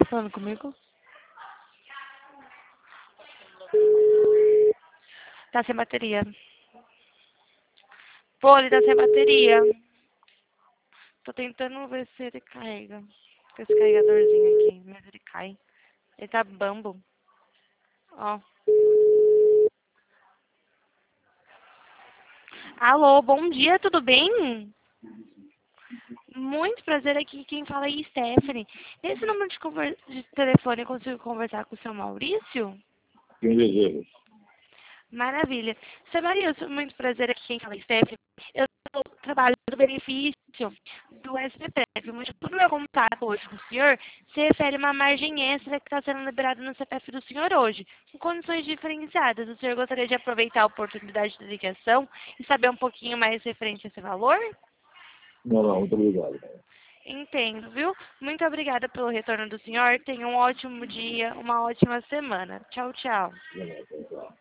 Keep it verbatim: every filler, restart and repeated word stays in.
tá falando comigo? Tá sem bateria. Pô, ele tá sem bateria. Tô tentando ver se ele carrega. Com esse carregadorzinho aqui, mas ele cai. Ele tá bambo. Ó. Alô, bom dia, tudo bem? Muito prazer aqui, quem fala é Stephanie. Esse número de, conver... de telefone eu consigo conversar com o seu Maurício? Quem deseja? Maravilha. Seu Maurício, muito prazer aqui, quem fala é Stephanie. Eu estou trabalhando no benefício do S P P F, mas tudo meu contato hoje com o senhor se refere a uma margem extra que está sendo liberada no C P F do senhor hoje, em condições diferenciadas. O senhor gostaria de aproveitar a oportunidade de ligação e saber um pouquinho mais referente a esse valor? Não, não, muito obrigado. Entendo, viu? Muito obrigada pelo retorno do senhor. Tenha um ótimo dia, uma ótima semana. Tchau, tchau. Não, não, não, não.